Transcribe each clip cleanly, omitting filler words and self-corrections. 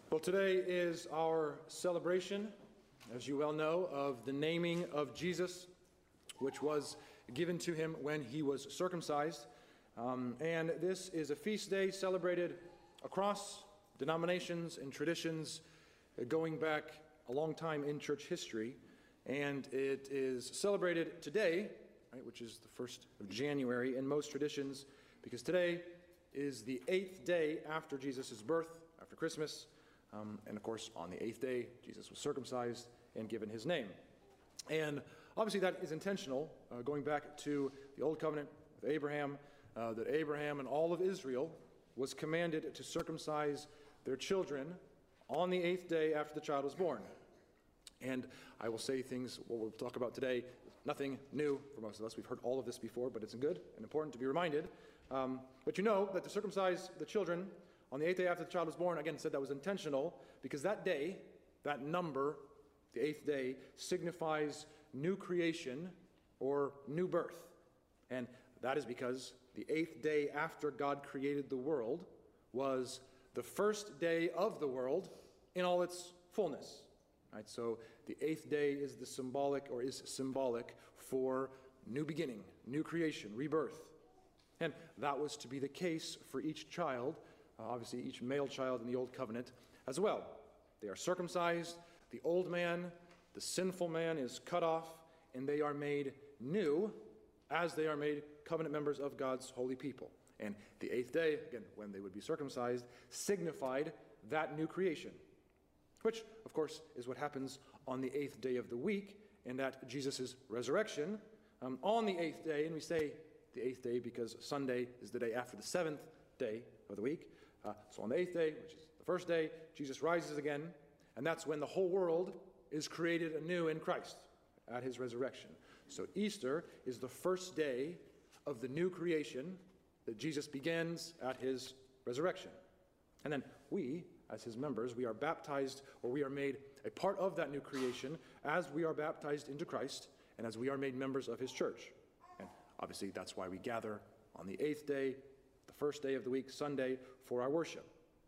Well, today is our celebration, as you well know, of the naming of Jesus, which was given to him when he was circumcised. And this is a feast day celebrated across denominations and traditions going back a long time in church history. And it is celebrated today, right, which is the 1st of January in most traditions, because today is the 8th day after Jesus' birth, after Christmas. And of course, on the 8th day, Jesus was circumcised and given his name. And obviously that is intentional, going back to the Old Covenant with Abraham, that Abraham and all of Israel was commanded to circumcise their children on the 8th day after the child was born. And I will say things, what we'll talk about today, nothing new for most of us. We've heard all of this before, but it's good and important to be reminded. But you know that to circumcise the children on the 8th day after the child was born, again, said that was intentional, because that day, that number, the 8th day, signifies new creation or new birth. And that is because the 8th day after God created the world was the first day of the world in all its fullness. Right? So the 8th day is symbolic for new beginning, new creation, rebirth. And that was to be the case for each child, obviously each male child in the Old Covenant as well. They are circumcised, the old man, the sinful man is cut off, and they are made new as they are made covenant members of God's holy people. And the 8th day, again, when they would be circumcised, signified that new creation, which, of course, is what happens on the 8th day of the week, and at Jesus' resurrection on the 8th day. And we say the 8th day because Sunday is the day after the 7th day of the week. So on the 8th day, which is the first day, Jesus rises again, and that's when the whole world is created anew in Christ at his resurrection. So Easter is the first day of the new creation that Jesus begins at his resurrection. And then we, as his members, we are baptized, or we are made a part of that new creation as we are baptized into Christ and as we are made members of his church. And obviously that's why we gather on the 8th day, the first day of the week, Sunday, for our worship.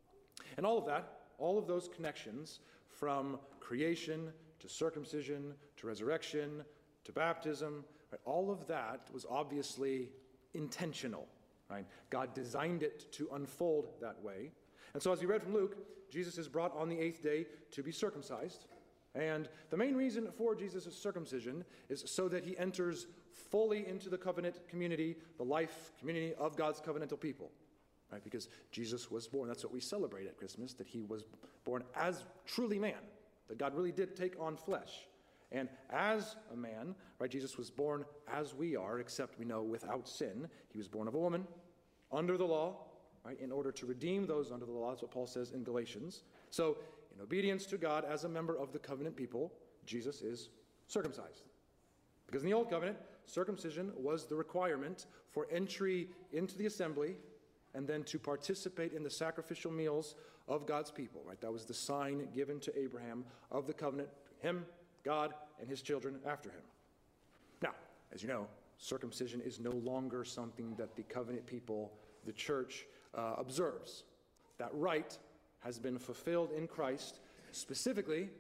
And all of that, all of those connections from creation to circumcision to resurrection to baptism, right, all of that was obviously intentional. Right? God designed it to unfold that way. And so as we read from Luke, Jesus is brought on the 8th day to be circumcised. And the main reason for Jesus' circumcision is so that he enters fully into the covenant community, the life community of God's covenantal people. Right? Because Jesus was born. That's what we celebrate at Christmas, that he was born as truly man, that God really did take on flesh. And as a man, right, Jesus was born as we are, except we know without sin. He was born of a woman, under the law, right, in order to redeem those under the law. That's what Paul says in Galatians. So, in obedience to God, as a member of the covenant people, Jesus is circumcised. Because in the Old Covenant, circumcision was the requirement for entry into the assembly and then to participate in the sacrificial meals of God's people. Right? That was the sign given to Abraham of the covenant, him, God, and his children after him. Now, as you know, circumcision is no longer something that the covenant people, the church, observes. That rite has been fulfilled in Christ. Specifically,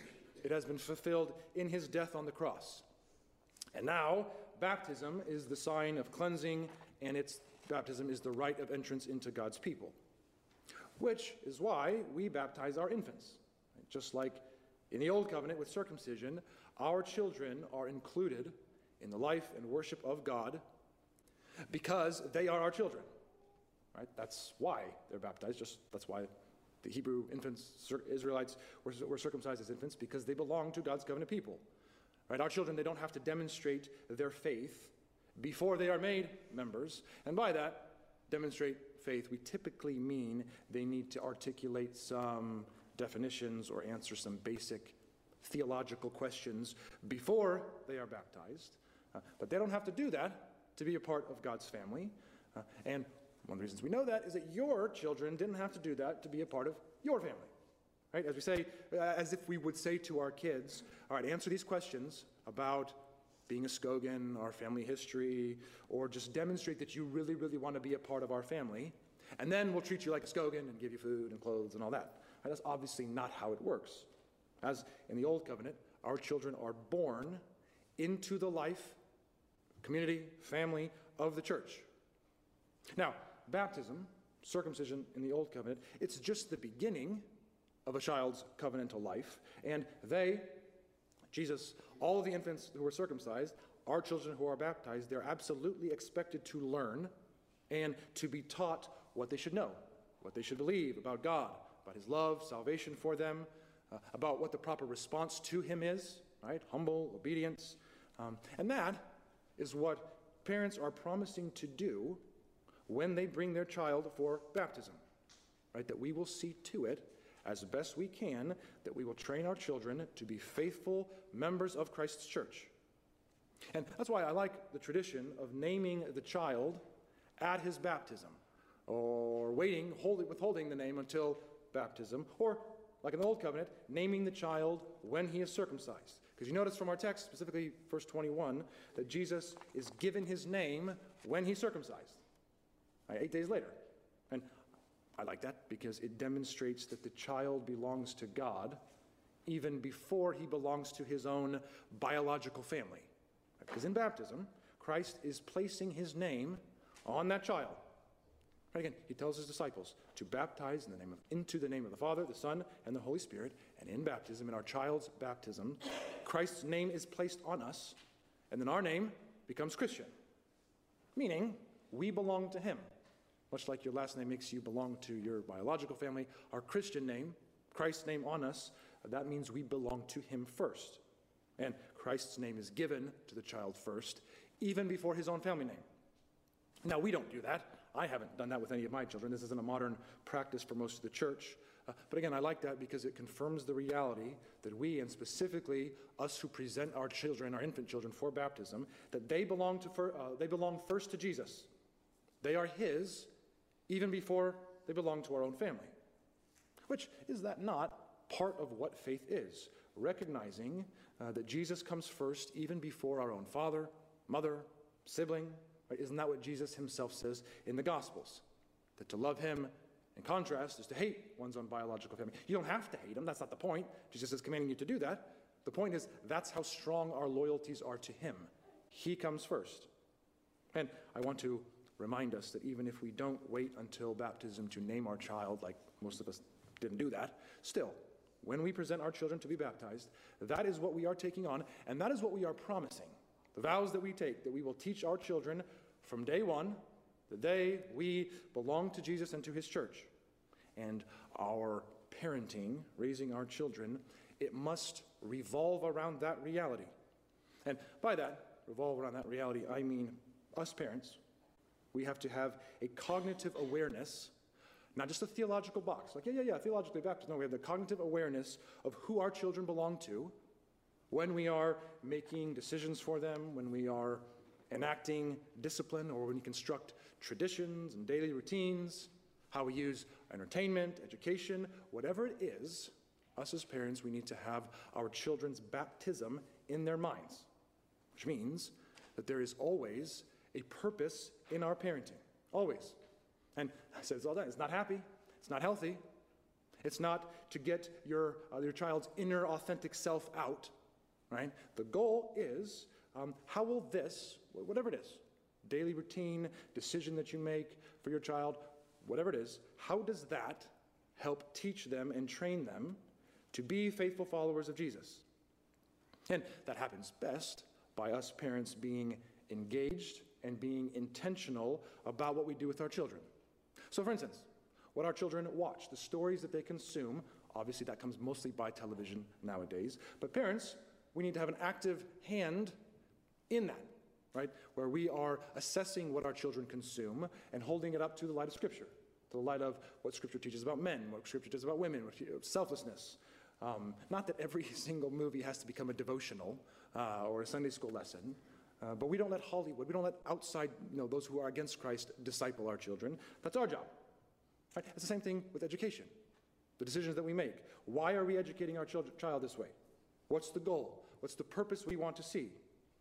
it has been fulfilled in his death on the cross. And now, baptism is the sign of cleansing, and baptism is the rite of entrance into God's people. Which is why we baptize our infants. Just like in the Old Covenant with circumcision, our children are included in the life and worship of God because they are our children. Right? That's why they're baptized. That's why the Hebrew infants, Israelites, were circumcised as infants, because they belong to God's covenant people. Right? Our children, they don't have to demonstrate their faith before they are made members. And by that, demonstrate faith, we typically mean they need to articulate some definitions or answer some basic theological questions before they are baptized. But they don't have to do that to be a part of God's family. And one of the reasons we know that is that your children didn't have to do that to be a part of your family. Right? As we say, as if we would say to our kids, all right, answer these questions about being a Skogan, our family history, or just demonstrate that you really, really want to be a part of our family, and then we'll treat you like a Skogan and give you food and clothes and all that. Right? That's obviously not how it works. As in the Old Covenant, our children are born into the life, community, family of the church. Now, baptism, circumcision in the Old Covenant, it's just the beginning of a child's covenantal life. And they, Jesus, all of the infants who were circumcised, our children who are baptized, they're absolutely expected to learn and to be taught what they should know, what they should believe about God, about his love, salvation for them, about what the proper response to him is, right? Humble, obedience. And that is what parents are promising to do when they bring their child for baptism, right? That we will see to it, as best we can, that we will train our children to be faithful members of Christ's church. And that's why I like the tradition of naming the child at his baptism, or withholding the name until baptism, or, like in the Old Covenant, naming the child when he is circumcised. Because you notice from our text, specifically verse 21, that Jesus is given his name when he's circumcised, 8 days later. And I like that because it demonstrates that the child belongs to God even before he belongs to his own biological family. Because in baptism, Christ is placing his name on that child. Right, again, he tells his disciples to baptize into the name of the Father, the Son, and the Holy Spirit. And in baptism, in our child's baptism, Christ's name is placed on us, and then our name becomes Christian. Meaning, we belong to him. Much like your last name makes you belong to your biological family, our Christian name, Christ's name on us, that means we belong to him first. And Christ's name is given to the child first, even before his own family name. Now, we don't do that. I haven't done that with any of my children. This isn't a modern practice for most of the church. But again, I like that because it confirms the reality that we, and specifically us who present our children, our infant children, for baptism, that they belong first to Jesus. They are his, even before they belong to our own family. Which, is that not part of what faith is? Recognizing that Jesus comes first even before our own father, mother, sibling. Right? Isn't that what Jesus himself says in the Gospels? That to love him, in contrast, is to hate one's own biological family. You don't have to hate him. That's not the point. Jesus is commanding you to do that. The point is, that's how strong our loyalties are to him. He comes first. And I want to remind us that even if we don't wait until baptism to name our child, like most of us didn't do that, still, when we present our children to be baptized, that is what we are taking on, and that is what we are promising. The vows that we take, that we will teach our children from day one, the day we belong to Jesus and to his church. And our parenting, raising our children, it must revolve around that reality. And by that, revolve around that reality, I mean us parents. We have to have a cognitive awareness, not just a theological box. Like, theologically Baptist. No, we have the cognitive awareness of who our children belong to when we are making decisions for them, when we are enacting discipline, or when we construct traditions and daily routines, how we use entertainment, education, whatever it is, us as parents, we need to have our children's baptism in their minds, which means that there is always a purpose in our parenting, always. And I said this all the time, it's not happy, it's not healthy, it's not to get your child's inner authentic self out, right? The goal is, how will this, whatever it is, daily routine, decision that you make for your child, whatever it is, how does that help teach them and train them to be faithful followers of Jesus? And that happens best by us parents being engaged and being intentional about what we do with our children. So for instance, what our children watch, the stories that they consume, obviously that comes mostly by television nowadays, but parents, we need to have an active hand in that, right? Where we are assessing what our children consume and holding it up to the light of Scripture, to the light of what Scripture teaches about men, what Scripture teaches about women, selflessness. Not that every single movie has to become a devotional or a Sunday school lesson, but we don't let Hollywood, we don't let outside, those who are against Christ disciple our children. That's our job. Right? It's the same thing with education, the decisions that we make. Why are we educating our child this way? What's the goal? What's the purpose we want to see?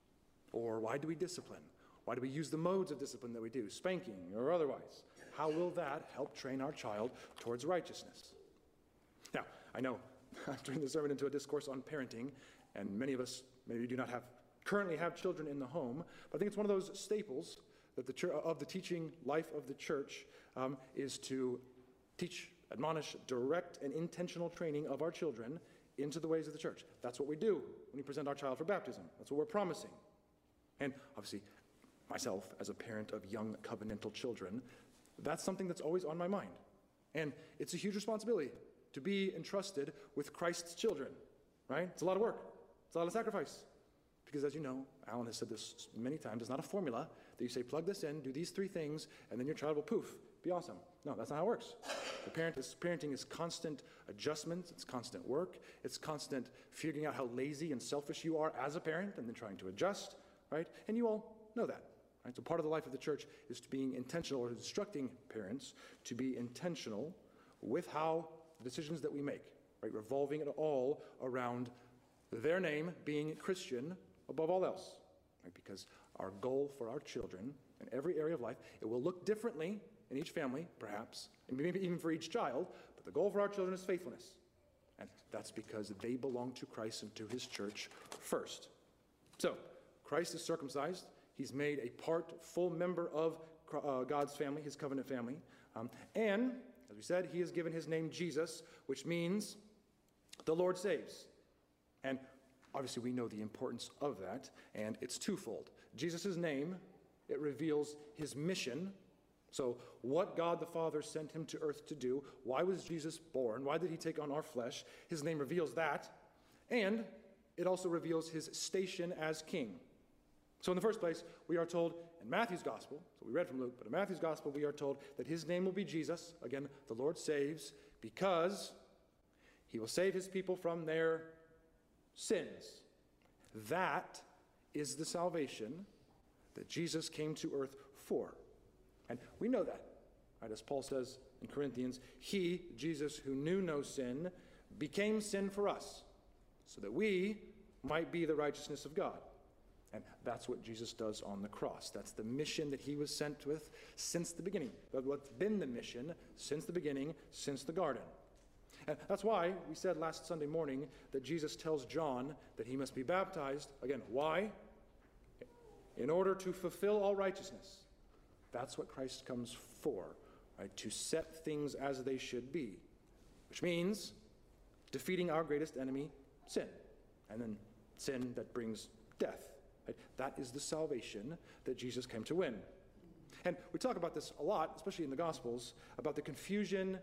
Or why do we discipline? Why do we use the modes of discipline that we do, spanking or otherwise? How will that help train our child towards righteousness? Now, I know I'm turning the sermon into a discourse on parenting, and many of us maybe do not currently have children in the home, but I think it's one of those staples that of the teaching life of the church is to teach, admonish, direct, and intentional training of our children into the ways of the church. That's what we do when we present our child for baptism. That's what we're promising. And obviously, myself, as a parent of young covenantal children, that's something that's always on my mind. And it's a huge responsibility to be entrusted with Christ's children, right? It's a lot of work. It's a lot of sacrifice. Because as you know, Alan has said this many times, it's not a formula that you say, plug this in, do these 3 things, and then your child will poof, be awesome. No, that's not how it works. Parenting is constant adjustments, it's constant work, it's constant figuring out how lazy and selfish you are as a parent, and then trying to adjust, right? And you all know that. Right? So part of the life of the church is to being intentional, or instructing parents to be intentional with how the decisions that we make, right, revolving it all around their name being Christian above all else, right? Because our goal for our children in every area of life, it will look differently in each family, perhaps, and maybe even for each child, but the goal for our children is faithfulness. And that's because they belong to Christ and to his church first. So, Christ is circumcised. He's made a full member of God's family, his covenant family. And, as we said, he has given his name Jesus, which means the Lord saves. And obviously we know the importance of that, and it's twofold. Jesus' name, it reveals his mission. So what God the Father sent him to earth to do, why was Jesus born, why did he take on our flesh? His name reveals that, and it also reveals his station as king. So in the first place, we are told in Matthew's gospel, so we read from Luke, but in Matthew's gospel we are told that his name will be Jesus, again, the Lord saves, because he will save his people from their sins. That is the salvation that Jesus came to earth for. And we know that, right? As Paul says in Corinthians, he, Jesus, who knew no sin, became sin for us, so that we might be the righteousness of God. And that's what Jesus does on the cross. That's the mission that he was sent with since the beginning. That's what's been the mission since the beginning, since the garden. And that's why we said last Sunday morning that Jesus tells John that he must be baptized. Again, why? In order to fulfill all righteousness. That's what Christ comes for, right? To set things as they should be, which means defeating our greatest enemy, sin. And then sin that brings death. Right? That is the salvation that Jesus came to win. And we talk about this a lot, especially in the Gospels, about the confusion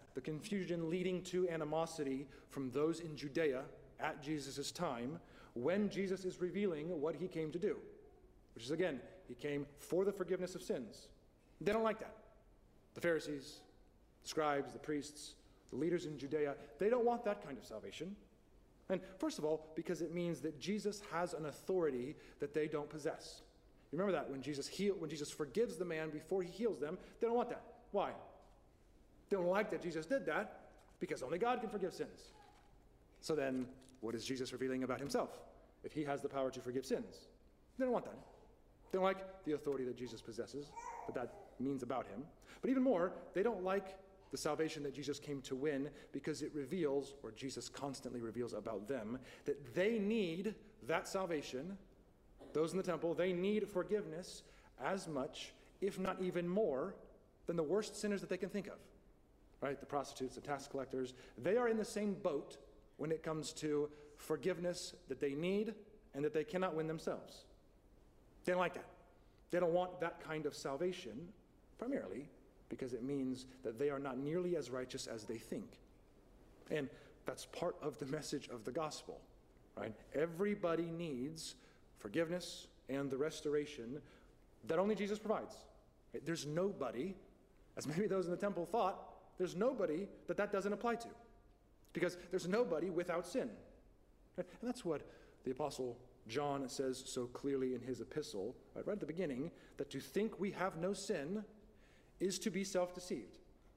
leading to animosity from those in Judea at Jesus' time when Jesus is revealing what he came to do. Which is, again, he came for the forgiveness of sins. They don't like that. The Pharisees, the scribes, the priests, the leaders in Judea, they don't want that kind of salvation. And first of all, because it means that Jesus has an authority that they don't possess. You remember that when Jesus forgives the man before he heals them, they don't want that. Why? They don't like that Jesus did that because only God can forgive sins. So then, what is Jesus revealing about himself if he has the power to forgive sins? They don't want that. They don't like the authority that Jesus possesses, what that means about him. But even more, they don't like the salvation that Jesus came to win because it reveals, or Jesus constantly reveals about them, that they need that salvation. Those in the temple, they need forgiveness as much, if not even more, than the worst sinners that they can think of. Right? The prostitutes, the tax collectors, they are in the same boat when it comes to forgiveness that they need and that they cannot win themselves. They don't like that. They don't want that kind of salvation, primarily because it means that they are not nearly as righteous as they think. And that's part of the message of the gospel, right? Everybody needs forgiveness and the restoration that only Jesus provides. Right? There's nobody, as maybe those in the temple thought, there's nobody that doesn't apply to. Because there's nobody without sin. Right? And that's what the Apostle John says so clearly in his epistle, right at the beginning, that to think we have no sin is to be self-deceived.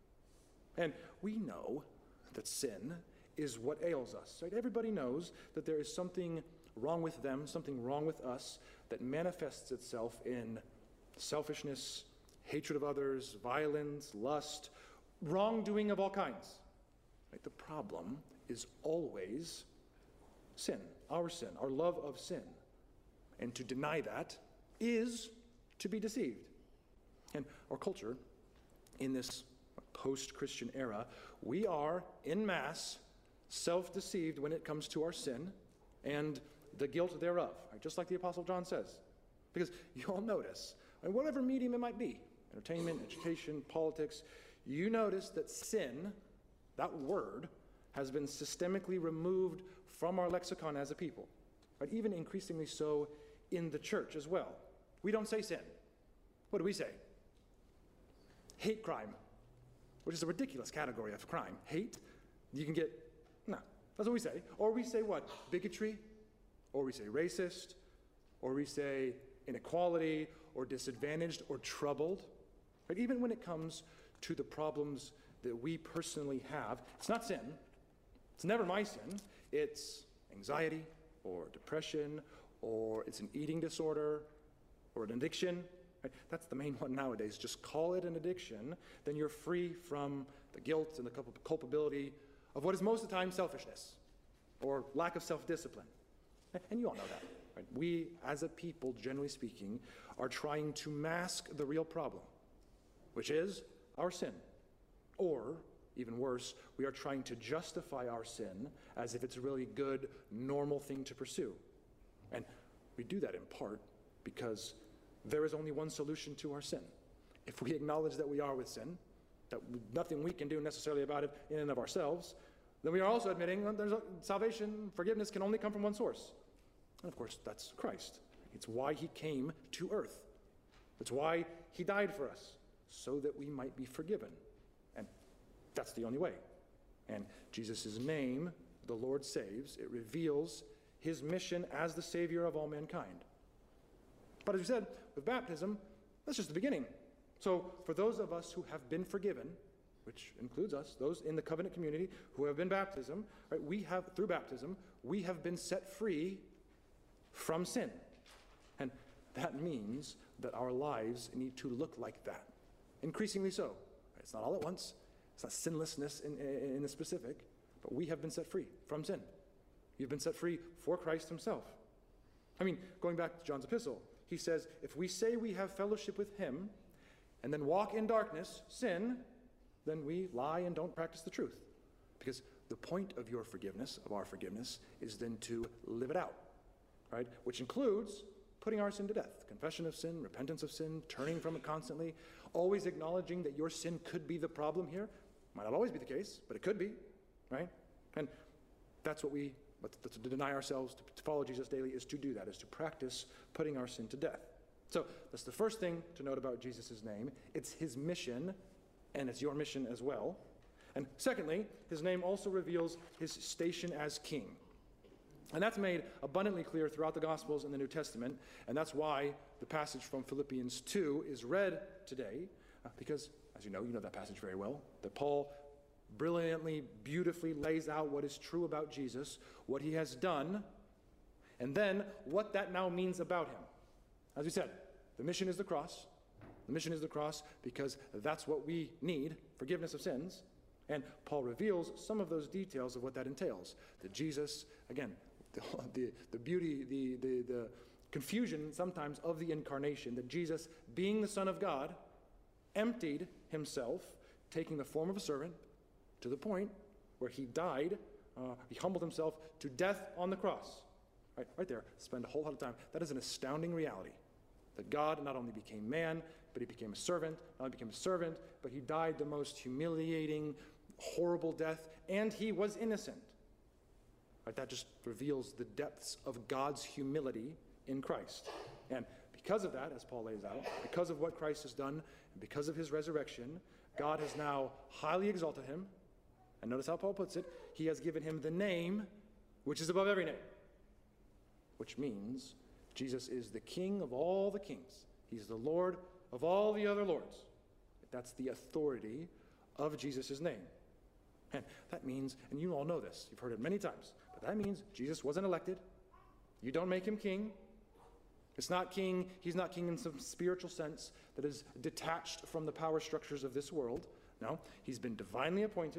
And we know that sin is what ails us. Right? Everybody knows that there is something wrong with them, something wrong with us that manifests itself in selfishness, hatred of others, violence, lust, wrongdoing of all kinds. Right? The problem is always sin, our love of sin. And to deny that is to be deceived. And our culture, in this post-Christian era, we are, en masse, self-deceived when it comes to our sin and the guilt thereof, right? Just like the Apostle John says. Because you all notice, and whatever medium it might be, entertainment, education, politics, you notice that sin, that word, has been systemically removed from our lexicon as a people, right? Even increasingly so in the church as well. We don't say sin. What do we say? Hate crime, which is a ridiculous category of crime. Hate, you can get, no, that's what we say. Or we say what? Bigotry, or we say racist, or we say inequality, or disadvantaged, or troubled. Right? Even when it comes to the problems that we personally have, it's not sin. It's never my sin. It's anxiety, or depression, or it's an eating disorder, or an addiction. Right? That's the main one nowadays. Just call it an addiction, then you're free from the guilt and the culpability of what is most of the time selfishness, or lack of self-discipline. And you all know that. Right? We, as a people, generally speaking, are trying to mask the real problem, which is our sin. Or, even worse, we are trying to justify our sin as if it's a really good, normal thing to pursue. And we do that in part because there is only one solution to our sin. If we acknowledge that we are with sin, that nothing we can do necessarily about it in and of ourselves, then we are also admitting that salvation, forgiveness can only come from one source. And of course, that's Christ. It's why he came to earth. It's why he died for us, so that we might be forgiven. And that's the only way. And Jesus' name, the Lord saves, it reveals his mission as the Savior of all mankind. But as we said, with baptism, that's just the beginning. So for those of us who have been forgiven, which includes us, those in the covenant community who have been baptism, right, through baptism, we have been set free from sin. And that means that our lives need to look like that, increasingly so. It's not all at once. It's not sinlessness in the specific, but we have been set free from sin. You've been set free for Christ himself. I mean, going back to John's epistle, he says, if we say we have fellowship with him and then walk in darkness, sin, then we lie and don't practice the truth. Because the point of your forgiveness, of our forgiveness, is then to live it out, right? Which includes putting our sin to death. Confession of sin, repentance of sin, turning from it constantly, always acknowledging that your sin could be the problem here. Might not always be the case, but it could be, right? And that's what to deny ourselves, to follow Jesus daily, is to do that, is to practice putting our sin to death. So that's the first thing to note about Jesus' name. It's his mission, and it's your mission as well. And secondly, his name also reveals his station as king. And that's made abundantly clear throughout the Gospels and the New Testament, and that's why the passage from Philippians 2 is read today, because, as you know that passage very well, that Paul brilliantly, beautifully lays out what is true about Jesus, what he has done, and then what that now means about him. As we said, the mission is the cross. The mission is the cross because that's what we need, forgiveness of sins. And Paul reveals some of those details of what that entails. That Jesus, again, the beauty, the confusion sometimes of the incarnation, that Jesus, being the Son of God, emptied himself, taking the form of a servant, to the point where he died, he humbled himself to death on the cross. Right there, spend a whole lot of time. That is an astounding reality. That God not only became man, but he became a servant. Not only became a servant, but he died the most humiliating, horrible death, and he was innocent. Right, that just reveals the depths of God's humility in Christ. And because of that, as Paul lays out, because of what Christ has done, and because of his resurrection, God has now highly exalted him. And notice how Paul puts it. He has given him the name which is above every name. Which means Jesus is the King of all the kings. He's the Lord of all the other lords. That's the authority of Jesus' name. And that means, and you all know this, you've heard it many times, but that means Jesus wasn't elected. You don't make him king. It's not king, he's not king in some spiritual sense that is detached from the power structures of this world. No, he's been divinely appointed.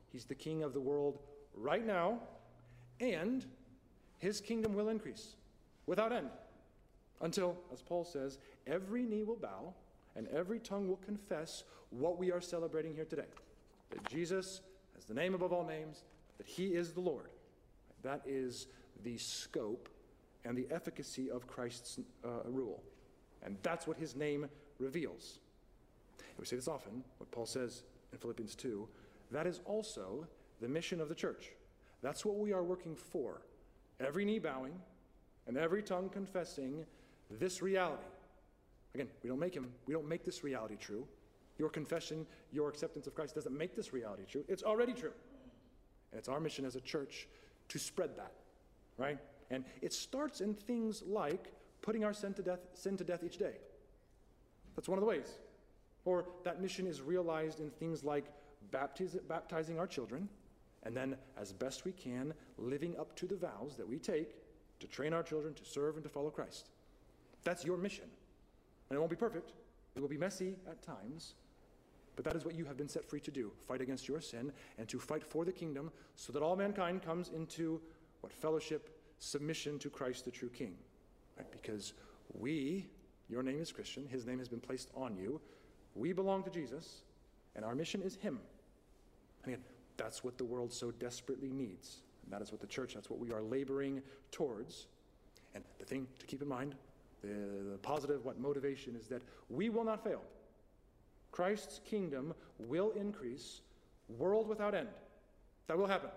He's the king of the world right now, and his kingdom will increase without end until, as Paul says, every knee will bow and every tongue will confess what we are celebrating here today, that Jesus has the name above all names, that he is the Lord. That is the scope and the efficacy of Christ's rule. And that's what his name reveals. And we say this often, what Paul says in Philippians 2, that is also the mission of the church. That's what we are working for. Every knee bowing and every tongue confessing this reality. Again, we don't make this reality true. Your confession, your acceptance of Christ doesn't make this reality true. It's already true. And it's our mission as a church to spread that, right? And it starts in things like putting our sin to death each day. That's one of the ways. Or that mission is realized in things like baptizing our children, and then, as best we can, living up to the vows that we take to train our children to serve and to follow Christ. That's your mission. And it won't be perfect. It will be messy at times. But that is what you have been set free to do. Fight against your sin and to fight for the kingdom so that all mankind comes into what? Fellowship, submission to Christ the true King. Right? Because your name is Christian, his name has been placed on you. We belong to Jesus, and our mission is him. And again, that's what the world so desperately needs. And that is what the church, that's what we are laboring towards. And the thing to keep in mind, the positive motivation is that we will not fail. Christ's kingdom will increase, world without end. That will happen.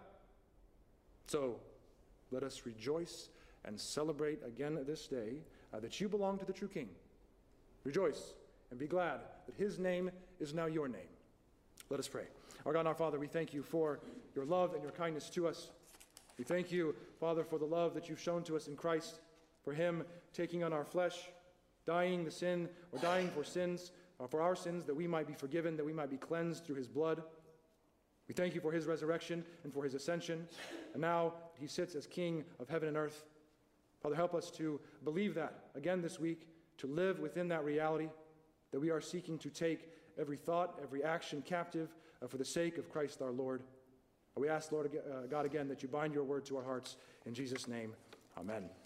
So let us rejoice and celebrate again this day that you belong to the true King. Rejoice and be glad that his name is now your name. Let us pray. Our God and our Father, we thank you for your love and your kindness to us. We thank you, Father, for the love that you've shown to us in Christ, for him taking on our flesh, dying for sins, for our sins, that we might be forgiven, that we might be cleansed through his blood. We thank you for his resurrection and for his ascension. And now he sits as King of heaven and earth. Father, help us to believe that again this week, to live within that reality, that we are seeking to take every thought, every action captive for the sake of Christ our Lord. We ask, Lord God, again, that you bind your word to our hearts. In Jesus' name, amen.